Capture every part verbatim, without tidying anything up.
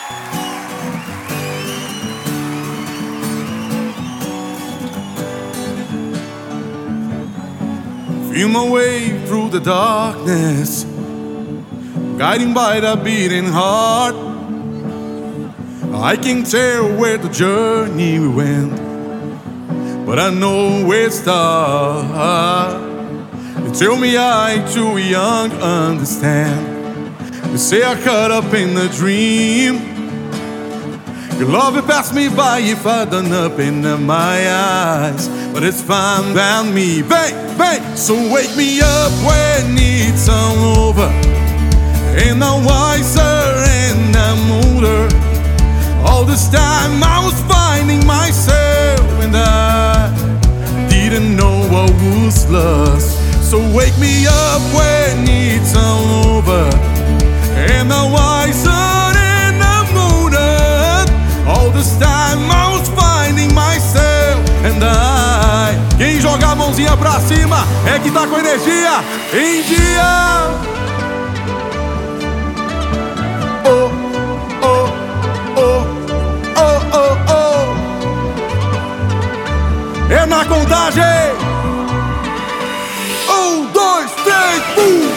Feel my way through the darkness, guiding by the beating heart. I can't tell where the journey went, but I know where it starts. You tell me I'm too young to understand. You say I caught up in the dream. Your love it passed me by if I done up in my eyes, but it's fine by me, bang, bang. So wake me up when it's all over, and I'm wiser and I'm older. All this time I was finding myself, and I didn't know what was lost. So wake me up when it's all over, and I'm wiser and I'm older. All this time I was finding myself, and I. Quem joga a mãozinha pra cima é que tá com energia em dia. Oh, oh, oh, oh, oh, oh. É na contagem. Um, dois, três, pum.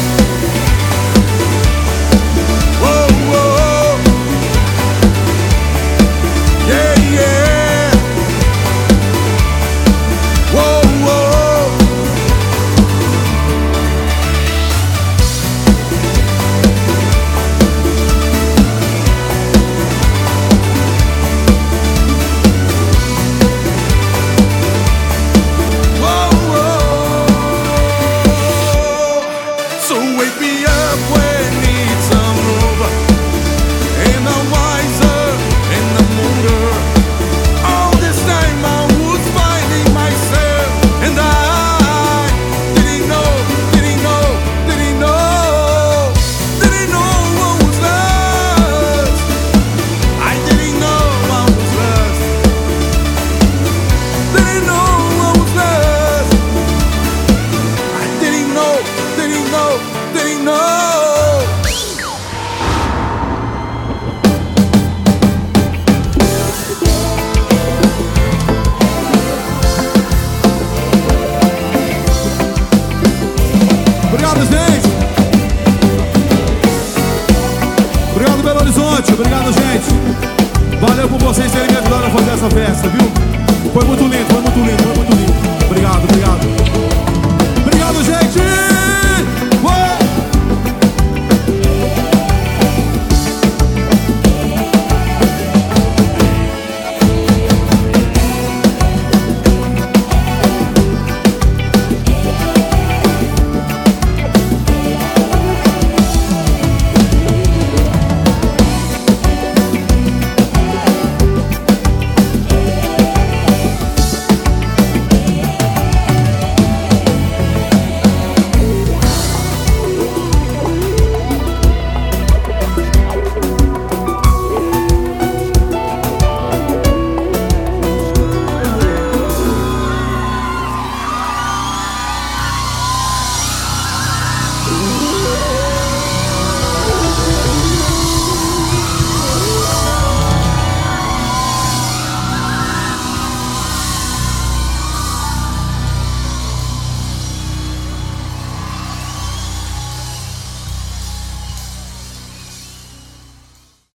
Obrigado, gente. Valeu por vocês terem me ajudado a fazer essa festa, viu? Foi muito lindo, foi muito lindo, foi muito lindo. Obrigado, obrigado.